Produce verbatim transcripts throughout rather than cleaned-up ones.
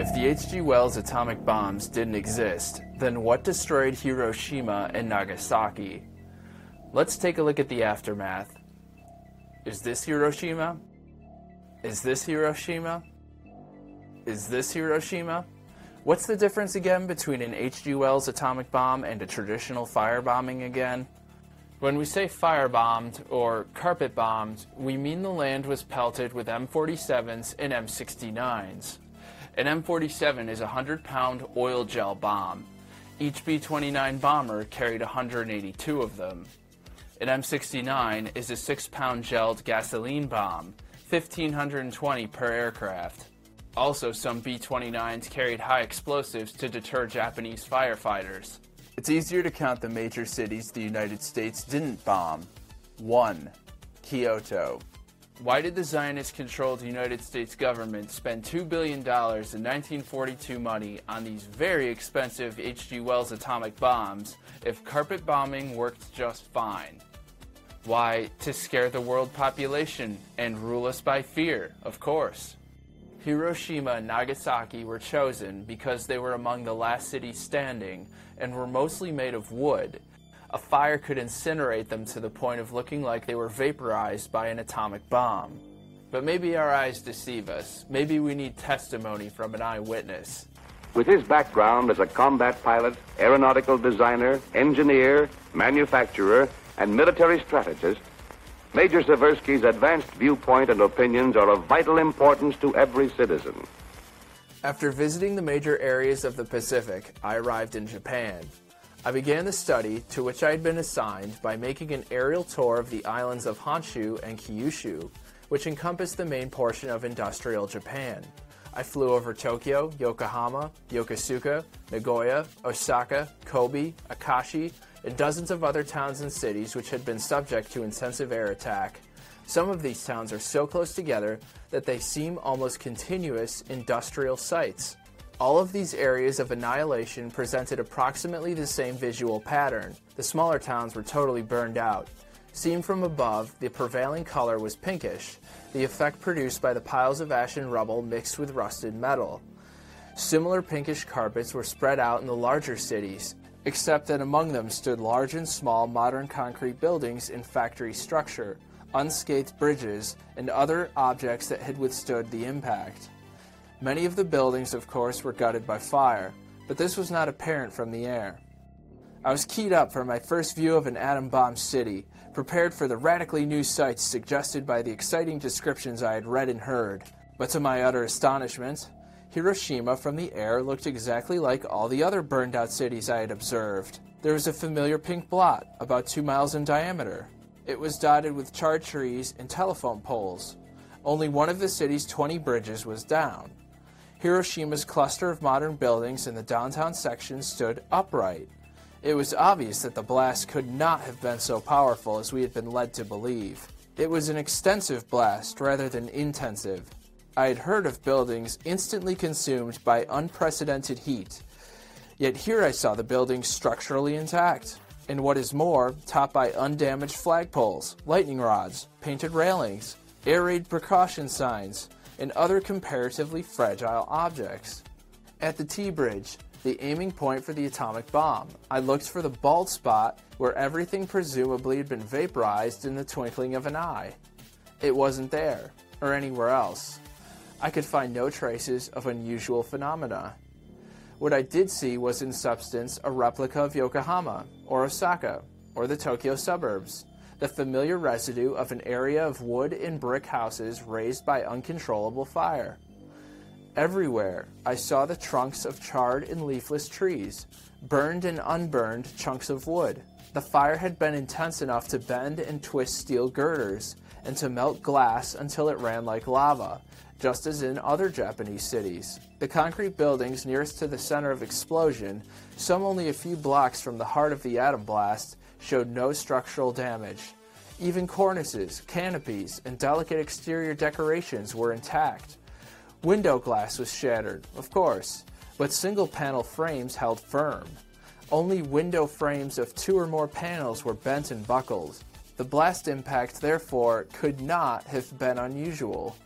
If the H G Wells atomic bombs didn't exist, then what destroyed Hiroshima and Nagasaki? Let's take a look at the aftermath. Is this Hiroshima? Is this Hiroshima? Is this Hiroshima? What's the difference again between an H G Wells atomic bomb and a traditional firebombing again? When we say firebombed or carpet bombed, we mean the land was pelted with M forty-sevens and M sixty-nines. An M forty-seven is a one hundred pound oil gel bomb. Each B twenty-nine bomber carried one hundred eighty-two of them. An M sixty-nine is a six pound gelled gasoline bomb, one thousand five hundred twenty per aircraft. Also, some B twenty-nines carried high explosives to deter Japanese firefighters. It's easier to count the major cities the United States didn't bomb. one. Kyoto. Why did the Zionist-controlled United States government spend two billion dollars in nineteen forty-two money on these very expensive H G Wells atomic bombs if carpet bombing worked just fine? Why, to scare the world population and rule us by fear, of course. Hiroshima and Nagasaki were chosen because they were among the last cities standing and were mostly made of wood. A fire could incinerate them to the point of looking like they were vaporized by an atomic bomb. But maybe our eyes deceive us. Maybe we need testimony from an eyewitness. With his background as a combat pilot, aeronautical designer, engineer, manufacturer, and military strategist, Major Seversky's advanced viewpoint and opinions are of vital importance to every citizen. After visiting the major areas of the Pacific, I arrived in Japan. I began the study, to which I had been assigned, by making an aerial tour of the islands of Honshu and Kyushu, which encompass the main portion of industrial Japan. I flew over Tokyo, Yokohama, Yokosuka, Nagoya, Osaka, Kobe, Akashi, and dozens of other towns and cities which had been subject to intensive air attack. Some of these towns are so close together that they seem almost continuous industrial sites. All of these areas of annihilation presented approximately the same visual pattern. The smaller towns were totally burned out. Seen from above, the prevailing color was pinkish, the effect produced by the piles of ash and rubble mixed with rusted metal. Similar pinkish carpets were spread out in the larger cities, except that among them stood large and small modern concrete buildings in factory structure, unscathed bridges, and other objects that had withstood the impact. Many of the buildings, of course, were gutted by fire, but this was not apparent from the air. I was keyed up for my first view of an atom-bomb city, prepared for the radically new sights suggested by the exciting descriptions I had read and heard. But to my utter astonishment, Hiroshima from the air looked exactly like all the other burned-out cities I had observed. There was a familiar pink blot, about two miles in diameter. It was dotted with charred trees and telephone poles. Only one of the city's twenty bridges was down. Hiroshima's cluster of modern buildings in the downtown section stood upright. It was obvious that the blast could not have been so powerful as we had been led to believe. It was an extensive blast rather than intensive. I had heard of buildings instantly consumed by unprecedented heat. Yet here I saw the buildings structurally intact, and what is more, topped by undamaged flagpoles, lightning rods, painted railings, air raid precaution signs, and other comparatively fragile objects. At the T-bridge, the aiming point for the atomic bomb, I looked for the bald spot where everything presumably had been vaporized in the twinkling of an eye. It wasn't there, or anywhere else. I could find no traces of unusual phenomena. What I did see was in substance a replica of Yokohama, or Osaka, or the Tokyo suburbs, the familiar residue of an area of wood and brick houses raised by uncontrollable fire. Everywhere, I saw the trunks of charred and leafless trees, burned and unburned chunks of wood. The fire had been intense enough to bend and twist steel girders, and to melt glass until it ran like lava, just as in other Japanese cities. The concrete buildings nearest to the center of explosion, some only a few blocks from the heart of the atom blast, showed no structural damage. Even cornices, canopies, and delicate exterior decorations were intact. Window glass was shattered, of course, but single-panel frames held firm. Only window frames of two or more panels were bent and buckled. The blast impact, therefore, could not have been unusual.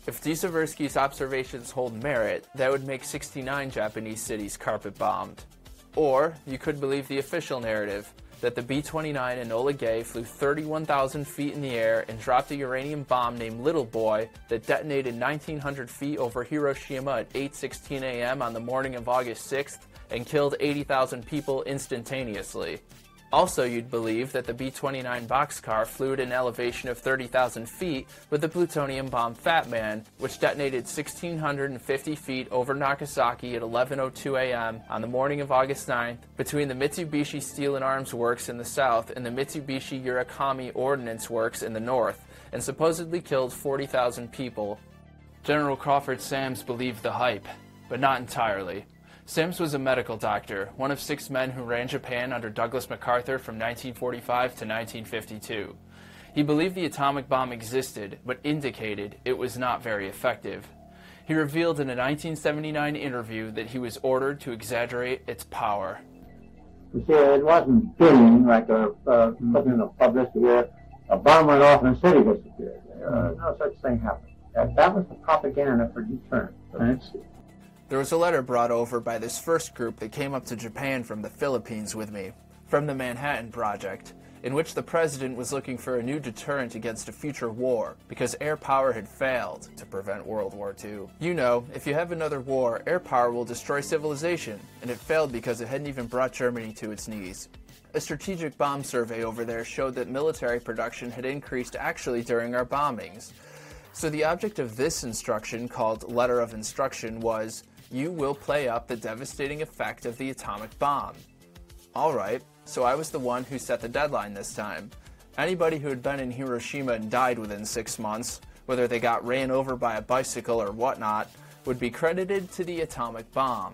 If Dziesiewski's observations hold merit, that would make sixty-nine Japanese cities carpet-bombed. Or, you could believe the official narrative, that the B twenty-nine Enola Gay flew thirty-one thousand feet in the air and dropped a uranium bomb named Little Boy that detonated nineteen hundred feet over Hiroshima at eight sixteen a m on the morning of August sixth and killed eighty thousand people instantaneously. Also, you'd believe that the B twenty-nine Boxcar flew at an elevation of thirty thousand feet with the plutonium bomb Fat Man, which detonated one thousand six hundred fifty feet over Nagasaki at eleven oh two a m on the morning of August ninth between the Mitsubishi Steel and Arms Works in the south and the Mitsubishi Urakami Ordnance Works in the north, and supposedly killed forty thousand people. General Crawford Sams believed the hype, but not entirely. Sams was a medical doctor, one of six men who ran Japan under Douglas MacArthur from nineteen forty-five to nineteen fifty-two. He believed the atomic bomb existed, but indicated it was not very effective. He revealed in a nineteen seventy-nine interview that he was ordered to exaggerate its power. You see, it wasn't filming like a, uh, something in the publicity where a bomb went off and the city disappeared. Uh, no such thing happened. That, that was the propaganda for deterrence. There was a letter brought over by this first group that came up to Japan from the Philippines with me, from the Manhattan Project, in which the president was looking for a new deterrent against a future war, because air power had failed to prevent World War Two. You know, if you have another war, air power will destroy civilization, and it failed because it hadn't even brought Germany to its knees. A strategic bomb survey over there showed that military production had increased actually during our bombings. So the object of this instruction, called Letter of Instruction, was, you will play up the devastating effect of the atomic bomb. Alright, so I was the one who set the deadline this time. Anybody who had been in Hiroshima and died within six months, whether they got ran over by a bicycle or whatnot, would be credited to the atomic bomb.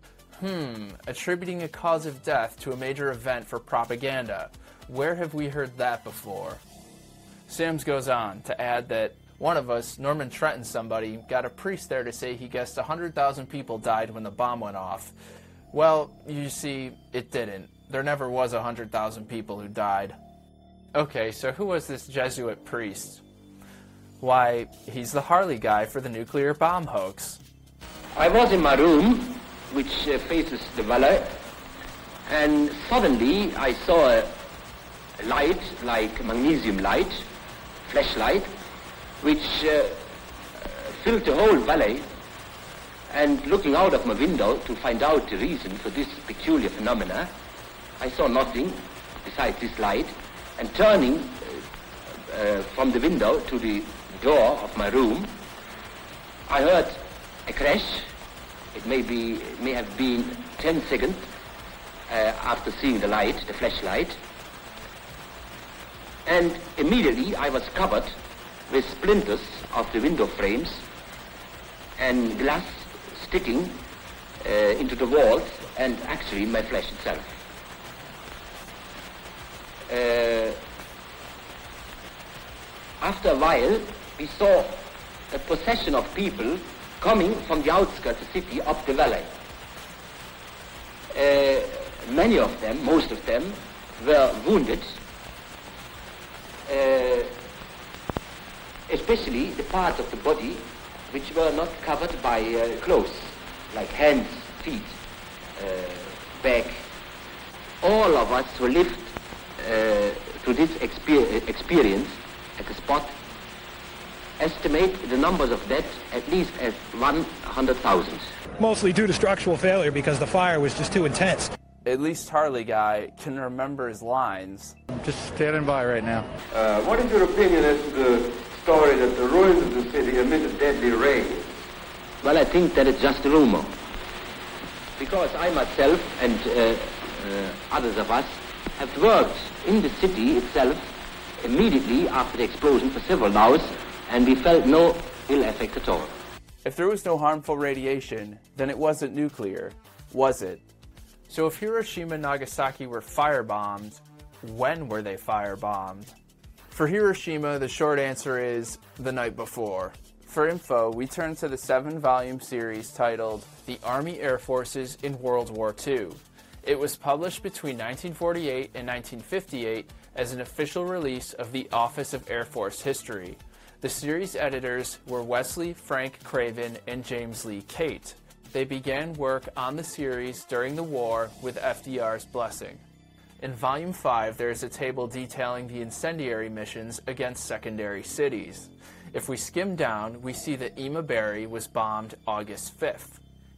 Hmm, attributing a cause of death to a major event for propaganda. Where have we heard that before? Sams goes on to add that one of us, Norman Trenton somebody, got a priest there to say he guessed one hundred thousand people died when the bomb went off. Well, you see, it didn't. There never was one hundred thousand people who died. Okay, so who was this Jesuit priest? Why, he's the Harley guy for the nuclear bomb hoax. I was in my room, which uh, faces the valley, and suddenly I saw a light, like magnesium light, flashlight, which uh, filled the whole valley, and looking out of my window to find out the reason for this peculiar phenomena, I saw nothing besides this light, and turning uh, uh, from the window to the door of my room, I heard a crash. It may be, it may have been ten seconds uh, after seeing the light, the flashlight, and immediately I was covered with splinters of the window frames and glass sticking uh, into the walls and actually my flesh itself. Uh, after a while, we saw a procession of people coming from the outskirts of the city up the valley. Uh, many of them, most of them, were wounded. Uh, especially the parts of the body which were not covered by uh, clothes, like hands, feet, uh, back. All of us who lived uh, through this exper experience at the spot estimate the numbers of deaths at least as one hundred thousand. Mostly due to structural failure because the fire was just too intense. At least Harley guy can remember his lines. I'm just standing by right now. Uh, what is your opinion as to the story that the ruins of the city emitted deadly rays? Well, I think that it's just a rumor. Because I myself and uh, uh, others of us have worked in the city itself immediately after the explosion for several hours, and we felt no ill effect at all. If there was no harmful radiation, then it wasn't nuclear, was it? So if Hiroshima and Nagasaki were firebombed, when were they firebombed? For Hiroshima, the short answer is the night before. For info, we turn to the seven-volume series titled The Army Air Forces in World War Two. It was published between nineteen forty-eight and nineteen fifty-eight as an official release of the Office of Air Force History. The series editors were Wesley Frank Craven and James Lee Cate. They began work on the series during the war with F D R's blessing. In Volume five, there is a table detailing the incendiary missions against secondary cities. If we skim down, we see that Imabari was bombed August fifth.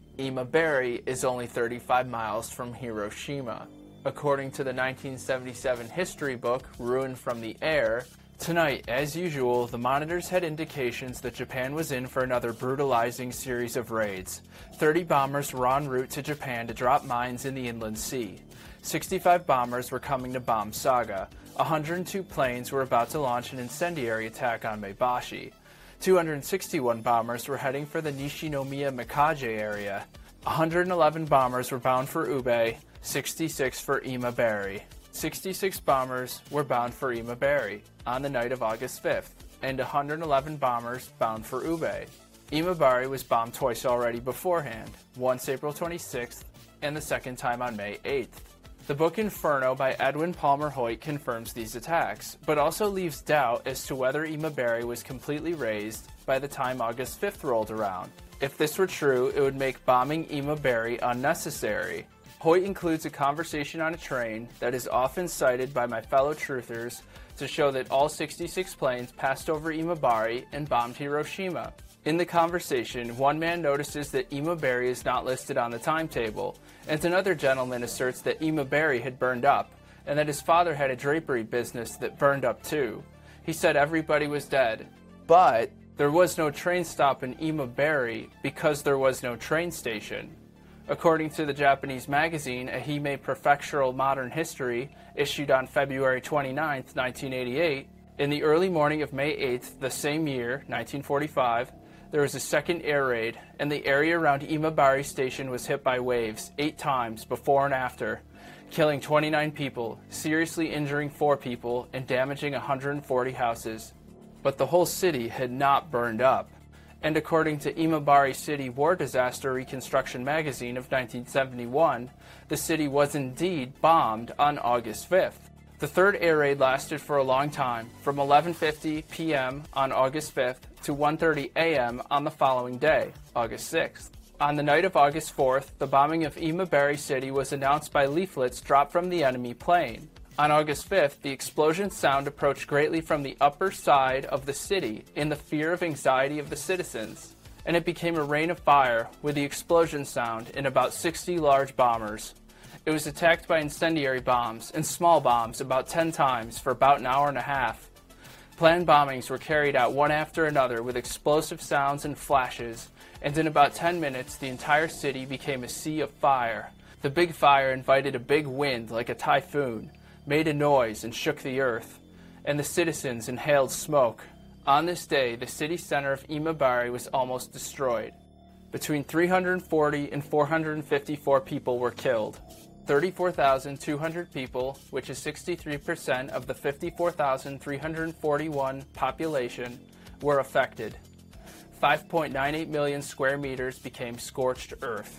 Imabari is only thirty-five miles from Hiroshima. According to the nineteen seventy-seven history book, Ruin from the Air, tonight, as usual, the monitors had indications that Japan was in for another brutalizing series of raids. thirty bombers were en route to Japan to drop mines in the inland sea. sixty-five bombers were coming to bomb Saga. one hundred two planes were about to launch an incendiary attack on Maebashi. two hundred sixty-one bombers were heading for the Nishinomiya Mikaje area. one hundred eleven bombers were bound for Ube, sixty-six for Imabari. sixty-six bombers were bound for Imabari on the night of August fifth, and one hundred eleven bombers bound for Ube. Imabari was bombed twice already beforehand, once April twenty-sixth and the second time on May eighth. The book Inferno by Edwin Palmer Hoyt confirms these attacks, but also leaves doubt as to whether Imabari was completely razed by the time August fifth rolled around. If this were true, it would make bombing Imabari unnecessary. Hoyt includes a conversation on a train that is often cited by my fellow truthers to show that all sixty-six planes passed over Imabari and bombed Hiroshima. In the conversation, one man notices that Imabari is not listed on the timetable, and another gentleman asserts that Imabari had burned up, and that his father had a drapery business that burned up too. He said everybody was dead. But there was no train stop in Imabari because there was no train station. According to the Japanese magazine Ehime Prefectural Modern History, issued on February twenty-ninth, nineteen eighty-eight, in the early morning of May eighth, the same year, nineteen forty-five, there was a second air raid, and the area around Imabari Station was hit by waves eight times before and after, killing twenty-nine people, seriously injuring four people, and damaging one hundred forty houses. But the whole city had not burned up. And according to Imabari City War Disaster Reconstruction magazine of nineteen seventy-one, the city was indeed bombed on August fifth. The third air raid lasted for a long time, from eleven fifty p m on August fifth to one thirty a m on the following day, August sixth. On the night of August fourth, the bombing of Imabari City was announced by leaflets dropped from the enemy plane. On August fifth, the explosion sound approached greatly from the upper side of the city in the fear of anxiety of the citizens, and it became a rain of fire with the explosion sound in about sixty large bombers. It was attacked by incendiary bombs and small bombs about ten times for about an hour and a half. Planned bombings were carried out one after another with explosive sounds and flashes, and in about ten minutes the entire city became a sea of fire. The big fire invited a big wind like a typhoon, made a noise and shook the earth, and the citizens inhaled smoke. On this day, the city center of Imabari was almost destroyed. Between three hundred forty and four hundred fifty-four people were killed. thirty-four thousand two hundred people, which is sixty-three percent of the fifty-four thousand three hundred forty-one population, were affected. five point nine eight million square meters became scorched earth.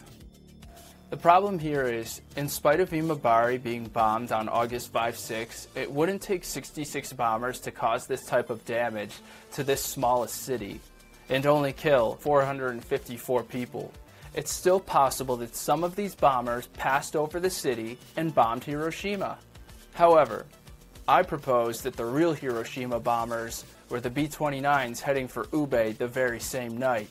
The problem here is, in spite of Imabari being bombed on August fifth sixth, it wouldn't take sixty-six bombers to cause this type of damage to this smallest city, and only kill four hundred fifty-four people. It's still possible that some of these bombers passed over the city and bombed Hiroshima. However, I propose that the real Hiroshima bombers were the B twenty-nines heading for Ube the very same night.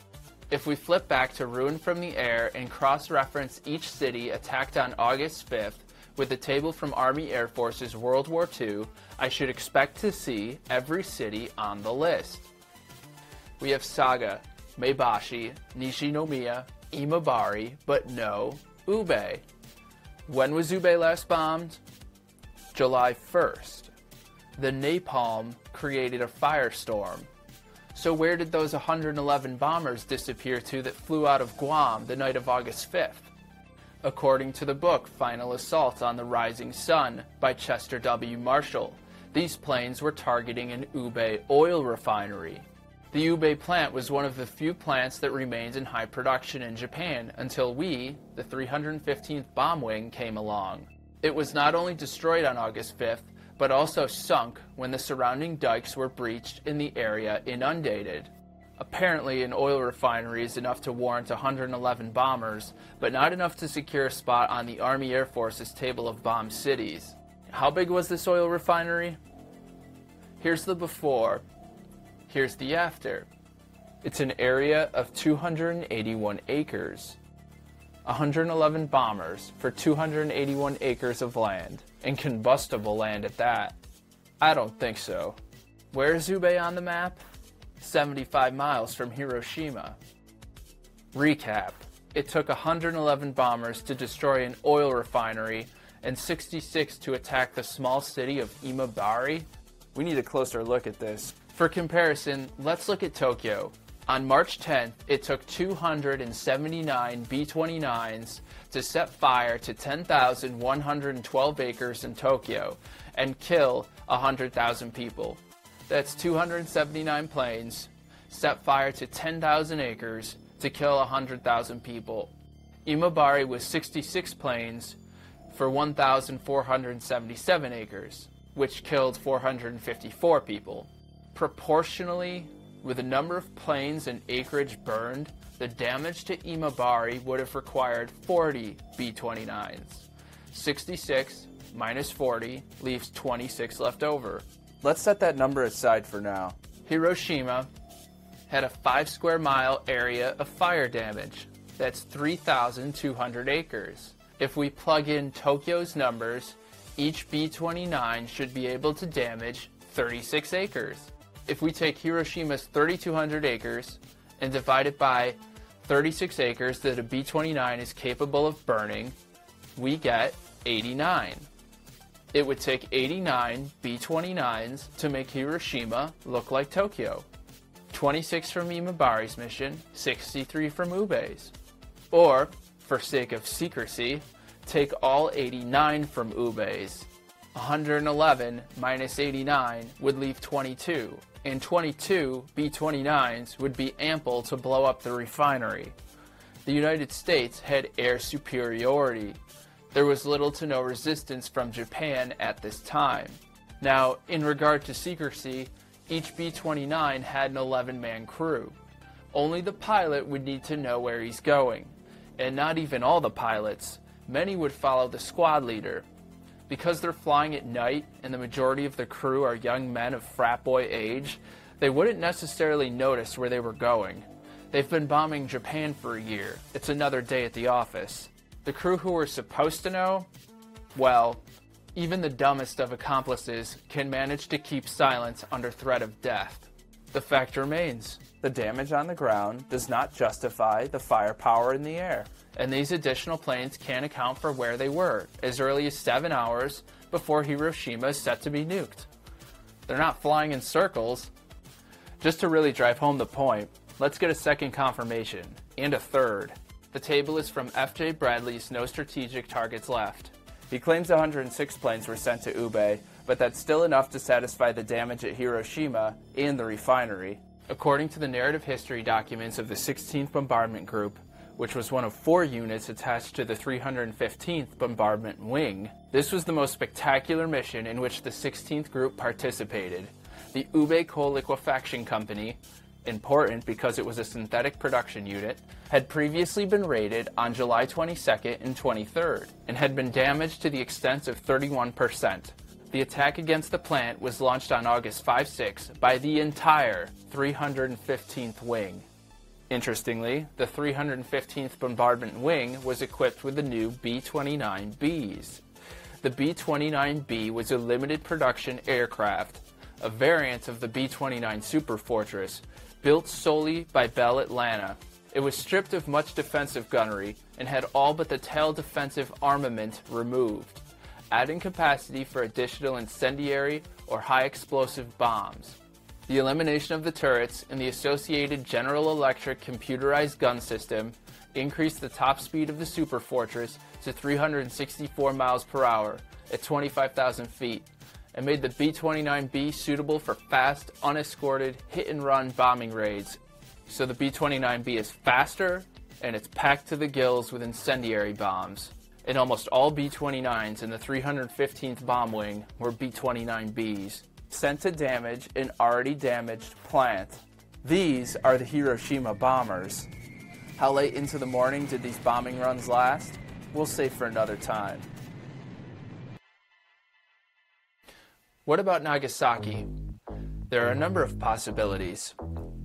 If we flip back to Ruin from the Air and cross-reference each city attacked on August fifth with the table from Army Air Force's World War Two, I should expect to see every city on the list. We have Saga, Maebashi, Nishinomiya, Imabari, but no Ube. When was Ube last bombed? July first. The napalm created a firestorm. So where did those one hundred eleven bombers disappear to that flew out of Guam the night of August fifth? According to the book Final Assault on the Rising Sun by Chester W. Marshall, these planes were targeting an Ube oil refinery. The Ube plant was one of the few plants that remained in high production in Japan until we, the three hundred fifteenth Bomb Wing, came along. It was not only destroyed on August fifth, but also sunk when the surrounding dikes were breached and the area inundated. Apparently, an oil refinery is enough to warrant one hundred eleven bombers, but not enough to secure a spot on the Army Air Force's table of bombed cities. How big was this oil refinery? Here's the before. Here's the after. It's an area of two hundred eighty-one acres. one hundred eleven bombers for two hundred eighty-one acres of land, and combustible land at that. I don't think so. Where's Ube on the map? seventy-five miles from Hiroshima. Recap. It took one hundred eleven bombers to destroy an oil refinery and sixty-six to attack the small city of Imabari. We need a closer look at this. For comparison, let's look at Tokyo. On March tenth, it took two hundred seventy-nine B twenty-nines to set fire to ten thousand one hundred twelve acres in Tokyo and kill one hundred thousand people. That's two hundred seventy-nine planes set fire to ten thousand acres to kill one hundred thousand people. Imabari was sixty-six planes for one thousand four hundred seventy-seven acres, which killed four hundred fifty-four people. Proportionally, with the number of planes and acreage burned, the damage to Imabari would have required forty B twenty-nines. sixty-six minus forty leaves twenty-six left over. Let's set that number aside for now. Hiroshima had a five square mile area of fire damage. That's three thousand two hundred acres. If we plug in Tokyo's numbers, each B twenty-nine should be able to damage thirty-six acres. If we take Hiroshima's three thousand two hundred acres and divide it by thirty-six acres that a B twenty-nine is capable of burning, we get eighty-nine. It would take eighty-nine B twenty-nines to make Hiroshima look like Tokyo. twenty-six from Imabari's mission, sixty-three from Ube's. Or, for sake of secrecy, take all eighty-nine from Ube's. one hundred eleven minus eighty-nine would leave twenty-two, and twenty-two B twenty-nines would be ample to blow up the refinery. The United States had air superiority. There was little to no resistance from Japan at this time. Now, in regard to secrecy, each B twenty-nine had an eleven man crew. Only the pilot would need to know where he's going, and not even all the pilots. Many would follow the squad leader. Because they're flying at night and the majority of the crew are young men of frat boy age, they wouldn't necessarily notice where they were going. They've been bombing Japan for a year. It's another day at the office. The crew who were supposed to know? Well, even the dumbest of accomplices can manage to keep silence under threat of death. The fact remains, the damage on the ground does not justify the firepower in the air, and these additional planes can't account for where they were as early as seven hours before Hiroshima is set to be nuked. They're not flying in circles. Just to really drive home the point, let's get a second confirmation, and a third. The table is from F J Bradley's No Strategic Targets Left. He claims one hundred six planes were sent to Ube, but that's still enough to satisfy the damage at Hiroshima and the refinery. According to the narrative history documents of the sixteenth Bombardment Group, which was one of four units attached to the three hundred fifteenth Bombardment Wing, this was the most spectacular mission in which the sixteenth Group participated. The Ube Coal Liquefaction Company, important because it was a synthetic production unit, had previously been raided on July twenty-second and twenty-third, and had been damaged to the extent of thirty-one percent. The attack against the plant was launched on August fifth sixth by the entire three hundred fifteenth Wing. Interestingly, the three hundred fifteenth Bombardment Wing was equipped with the new B twenty-nine Bs. The B twenty-nine B was a limited production aircraft, a variant of the B twenty-nine Superfortress, built solely by Bell Atlanta. It was stripped of much defensive gunnery and had all but the tail defensive armament removed, adding capacity for additional incendiary or high explosive bombs. The elimination of the turrets and the associated General Electric computerized gun system increased the top speed of the Superfortress to three hundred sixty-four miles per hour at twenty-five thousand feet, and made the B twenty-nine B suitable for fast, unescorted, hit-and-run bombing raids. So the B twenty-nine B is faster, and it's packed to the gills with incendiary bombs. and almost all B twenty-nines in the three hundred fifteenth Bomb Wing were B twenty-nine Bs, sent to damage an already damaged plant. These are the Hiroshima bombers. How late into the morning did these bombing runs last? We'll save for another time. What about Nagasaki? There are a number of possibilities.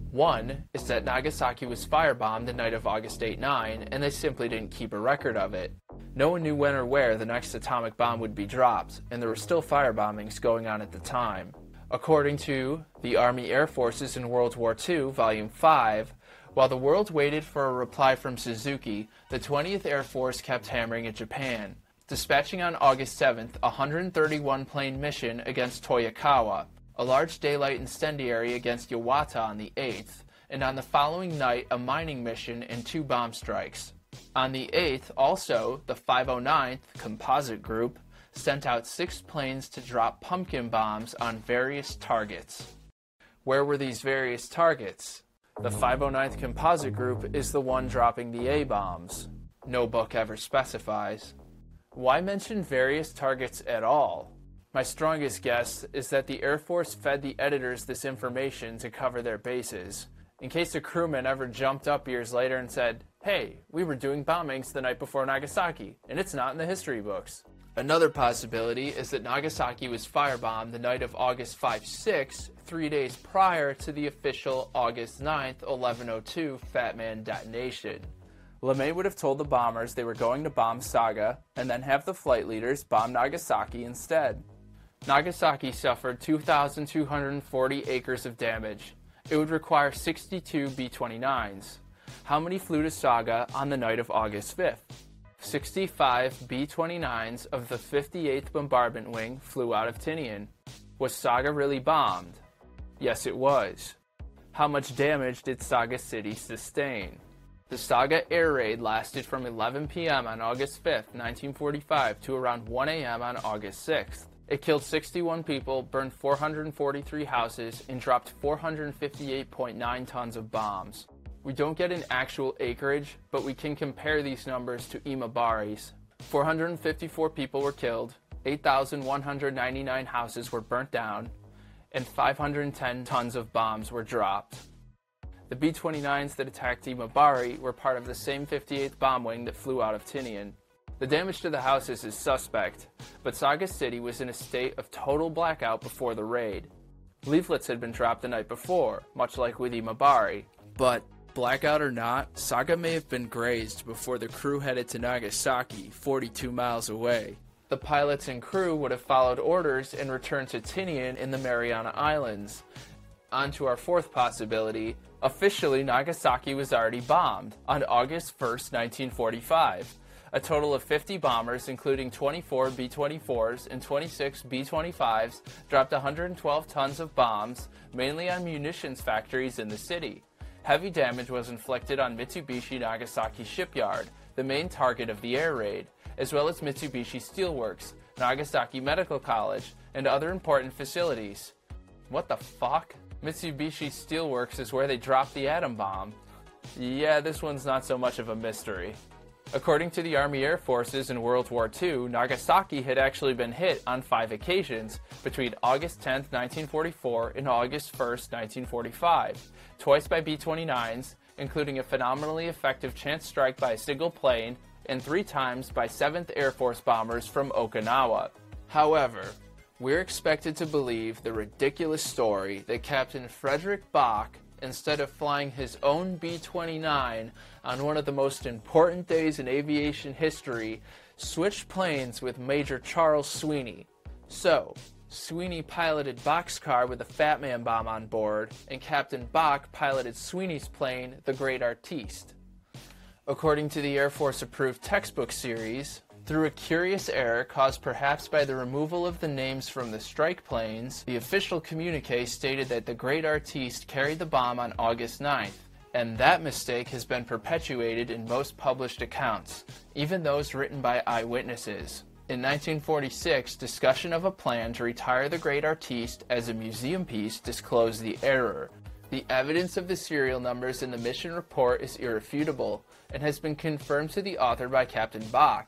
One is that Nagasaki was firebombed the night of August eighth nine, and they simply didn't keep a record of it. No one knew when or where the next atomic bomb would be dropped, and there were still firebombings going on at the time. According to the Army Air Forces in World War Two, Volume five, while the world waited for a reply from Suzuki, the twentieth Air Force kept hammering at Japan, dispatching on August seventh a one hundred thirty-one plane mission against Toyokawa, a large daylight incendiary against Yawata on the eighth, and on the following night a mining mission and two bomb strikes. On the eighth, also, the five oh ninth Composite Group sent out six planes to drop pumpkin bombs on various targets. Where were these various targets? The five oh ninth Composite Group is the one dropping the A-bombs. No book ever specifies. Why mention various targets at all? My strongest guess is that the Air Force fed the editors this information to cover their bases, in case a crewman ever jumped up years later and said, "Hey, we were doing bombings the night before Nagasaki, and it's not in the history books." Another possibility is that Nagasaki was firebombed the night of August fifth sixth, three days prior to the official August ninth, eleven oh two Fat Man detonation. LeMay would have told the bombers they were going to bomb Saga, and then have the flight leaders bomb Nagasaki instead. Nagasaki suffered two thousand two hundred forty acres of damage. It would require sixty-two B twenty-nines. How many flew to Saga on the night of August fifth? sixty-five B twenty-nines of the fifty-eighth Bombardment Wing flew out of Tinian. Was Saga really bombed? Yes, it was. How much damage did Saga City sustain? The Saga air raid lasted from eleven p m on August fifth, nineteen forty-five to around one a m on August sixth. It killed sixty-one people, burned four hundred forty-three houses, and dropped four hundred fifty-eight point nine tons of bombs. We don't get an actual acreage, but we can compare these numbers to Imabari's. four hundred fifty-four people were killed, eight thousand one hundred ninety-nine houses were burnt down, and five hundred ten tons of bombs were dropped. The B twenty-nines that attacked Imabari were part of the same fifty-eighth Bomb Wing that flew out of Tinian. The damage to the houses is suspect, but Saga City was in a state of total blackout before the raid. Leaflets had been dropped the night before, much like with Imabari. But, blackout or not, Saga may have been grazed before the crew headed to Nagasaki, forty-two miles away. The pilots and crew would have followed orders and returned to Tinian in the Mariana Islands. On to our fourth possibility. Officially, Nagasaki was already bombed on August first, nineteen forty-five. A total of fifty bombers, including twenty-four B twenty-fours and twenty-six B twenty-fives, dropped one hundred twelve tons of bombs, mainly on munitions factories in the city. Heavy damage was inflicted on Mitsubishi Nagasaki Shipyard, the main target of the air raid, as well as Mitsubishi Steelworks, Nagasaki Medical College, and other important facilities. What the fuck? Mitsubishi Steelworks is where they dropped the atom bomb. Yeah, this one's not so much of a mystery. According to the Army Air Forces in World War Two, Nagasaki had actually been hit on five occasions between August tenth, nineteen forty-four and August first, nineteen forty-five, twice by B twenty-nines, including a phenomenally effective chance strike by a single plane, and three times by seventh Air Force bombers from Okinawa. However, we're expected to believe the ridiculous story that Captain Frederick Bach, instead of flying his own B twenty-nine on one of the most important days in aviation history, switched planes with Major Charles Sweeney. So, Sweeney piloted Bach's car with a Fat Man bomb on board, and Captain Bach piloted Sweeney's plane, the Great Artiste. According to the Air Force-approved textbook series, through a curious error caused perhaps by the removal of the names from the strike planes, the official communique stated that the Great Artiste carried the bomb on August ninth, and that mistake has been perpetuated in most published accounts, even those written by eyewitnesses. In nineteen forty-six, discussion of a plan to retire the Great Artiste as a museum piece disclosed the error. The evidence of the serial numbers in the mission report is irrefutable, and has been confirmed to the author by Captain Bach.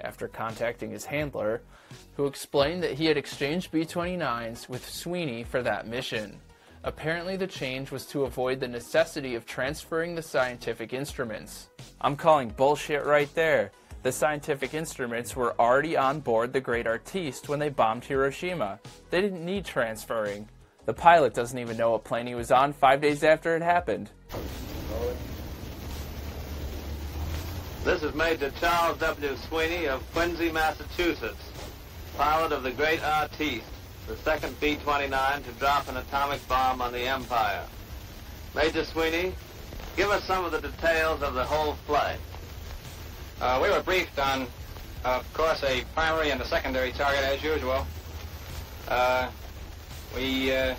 after contacting his handler, who explained that he had exchanged B twenty-nines with Sweeney for that mission. Apparently the change was to avoid the necessity of transferring the scientific instruments. I'm calling bullshit right there. The scientific instruments were already on board the Great Artiste when they bombed Hiroshima. They didn't need transferring. The pilot doesn't even know what plane he was on five days after it happened. This is Major Charles W. Sweeney of Quincy, Massachusetts, pilot of the Great Artiste, the second B twenty-nine to drop an atomic bomb on the Empire. Major Sweeney, give us some of the details of the whole flight. Uh, we were briefed on, uh, of course, a primary and a secondary target as usual. Uh, we, uh...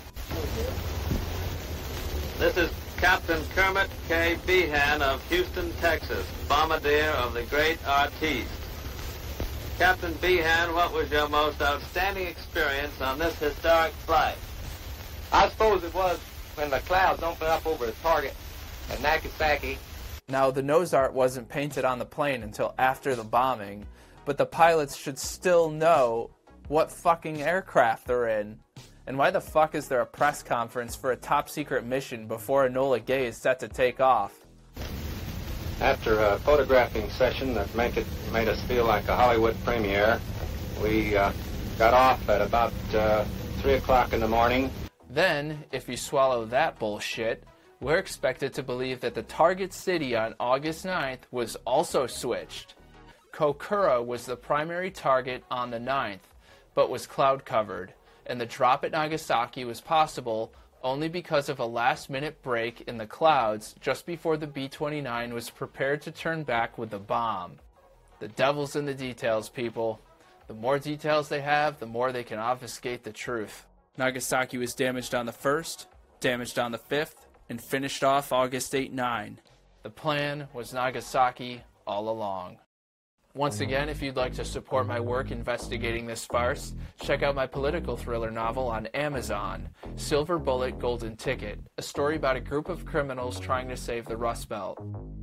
This is Captain Kermit K. Behan of Houston, Texas, bombardier of the Great Artiste. Captain Behan, what was your most outstanding experience on this historic flight? I suppose it was when the clouds opened up over the target at Nagasaki. Now, the nose art wasn't painted on the plane until after the bombing, but the pilots should still know what fucking aircraft they're in. And why the fuck is there a press conference for a top-secret mission before Enola Gay is set to take off? After a photographing session that make it, made us feel like a Hollywood premiere, we uh, got off at about uh, three o'clock in the morning. Then, if you swallow that bullshit, we're expected to believe that the target city on August ninth was also switched. Kokura was the primary target on the ninth, but was cloud-covered, and the drop at Nagasaki was possible only because of a last-minute break in the clouds just before the B twenty-nine was prepared to turn back with the bomb. The devil's in the details, people. The more details they have, the more they can obfuscate the truth. Nagasaki was damaged on the first, damaged on the fifth, and finished off August eighth nine. The plan was Nagasaki all along. Once again, if you'd like to support my work investigating this farce, check out my political thriller novel on Amazon, Silver Bullet Golden Ticket, a story about a group of criminals trying to save the Rust Belt.